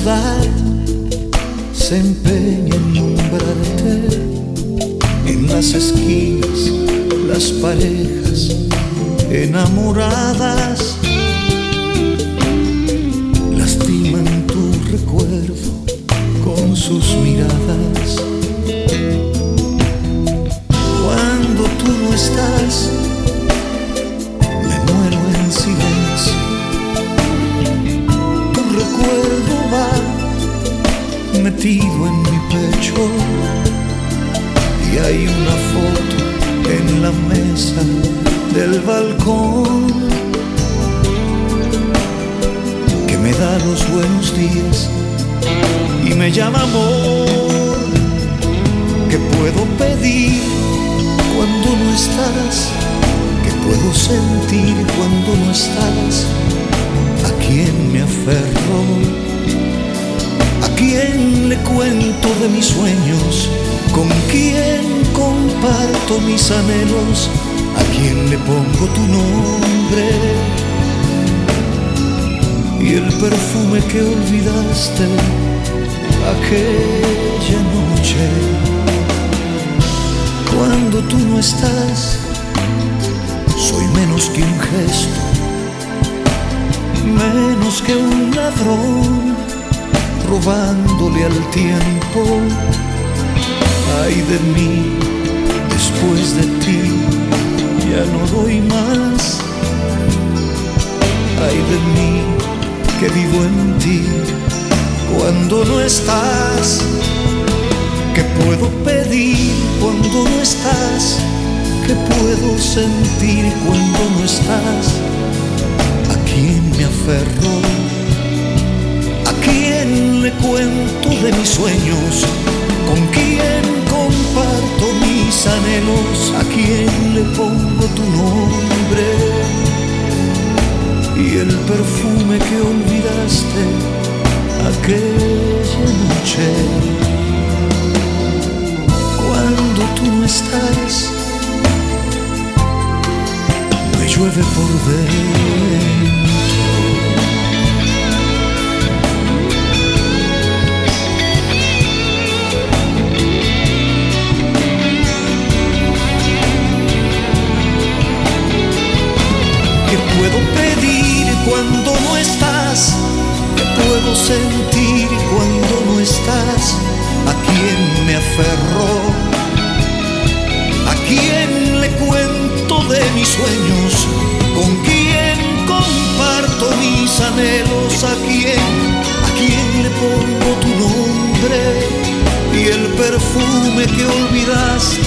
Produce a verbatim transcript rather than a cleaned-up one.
ciudad se empeña en nombrarte. En las esquinas, las parejas enamoradas lastiman tu recuerdo con sus miradas. Cuando tú no estás, me muero en silencio. Tu recuerdo va metido en mi pecho y hay una foto en la mesa del balcón que me da los buenos días y me llama amor. ¿Qué puedo pedir cuando no estás? ¿Qué puedo sentir cuando no estás? ¿A quién me aferro? ¿A quién le cuento de mis sueños? ¿Con quién comparto mis anhelos? ¿A quién le pongo tu nombre? Y el perfume que olvidaste aquella noche. Cuando tú no estás, soy menos que un gesto, menos que un ladrón robándole al tiempo. Ay de mí, después de ti ya no doy más. Ay de mí, que vivo en ti cuando no estás. ¿Qué puedo pedir cuando no estás? ¿Qué puedo sentir cuando no estás? ¿A quién me aferro? ¿A quién le cuento de mis sueños? ¿Con quién comparto mis anhelos? ¿A quién le pongo tu nombre? Y el perfume que olvidaste aquella noche. Cuando tú no estás, me llueve por dentro. ¿Qué puedo pedir cuando no estás? ¿Qué puedo sentir cuando no estás? ¿A quién me aferro? ¿A quién le cuento de mis sueños? ¿Con quién comparto mis anhelos? ¿A quién? ¿A quién le pongo tu nombre? Y el perfume que olvidaste